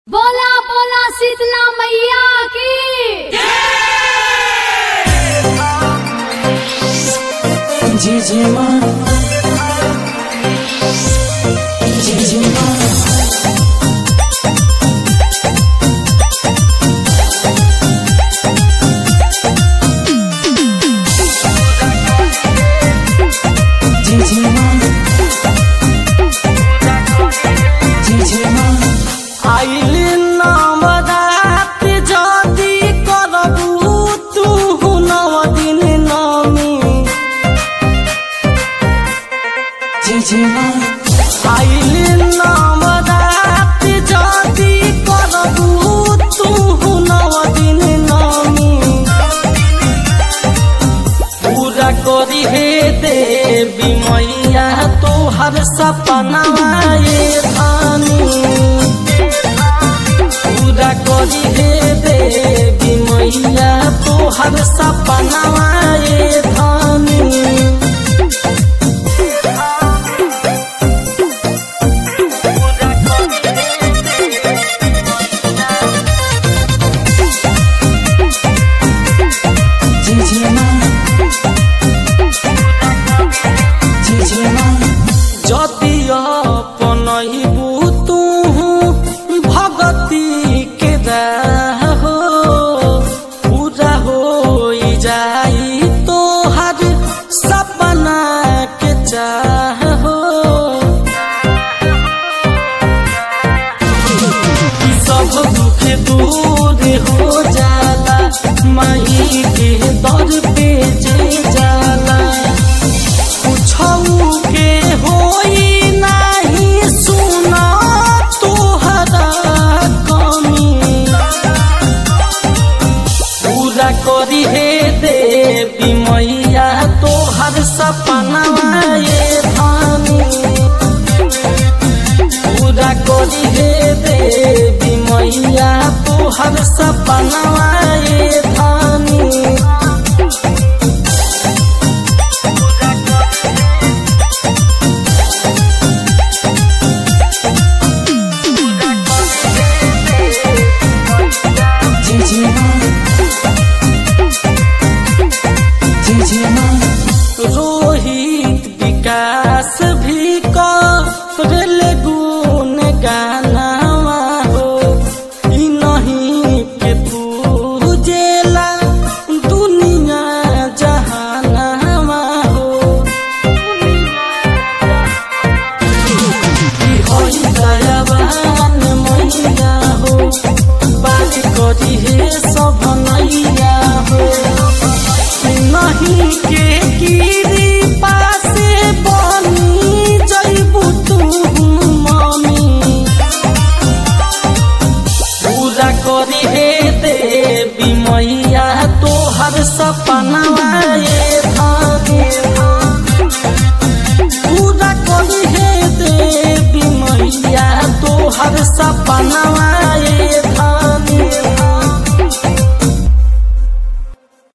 बोला बोला शीतला मैया की जय जय माँ जय जय माँ जय जय माँ जय जय माँ आइली नवरात जदि करबू तू 9 दिन नमी। जय जय माँ आइली नवरात जदि करबू तू 9 दिन नमी। पूरा करी हे देवी मैया तोहर सपनावा ये धानी। पूरा करी हे देवी मैया तोहर सपनावा ये धानी। जय जय माँ जय जय माँ जदि अपनहिबू तू भगती के राह हो। पूरा हो जाई तोहर सपना के चाह हो। कि सब दुख दूर हो जाला माई के दर पे जे जाला। कुछऊ के होई नाही सुना तोहरा कमी। पूरा करी हे देवी मैया तोहर सपनावा ये धानी। पूरा करी हे देवी मैया तोहर सपनावा ये धानी। जय जय माँ जय जय माँ रोहित विकास भी करल गुण गानावा हो। ई नहीं के पूजेला दुनिया जहानावा हो। ई होई दयावान मैया हो। बात करी हे सब नैया हो। नहीं के गिरी पासे बनी जइबू तू मम्मी। पूरा करी हे देवी मैया तोहर सपनावा ये धानी। पूरा करी हे देवी मैया तोहर सपनावा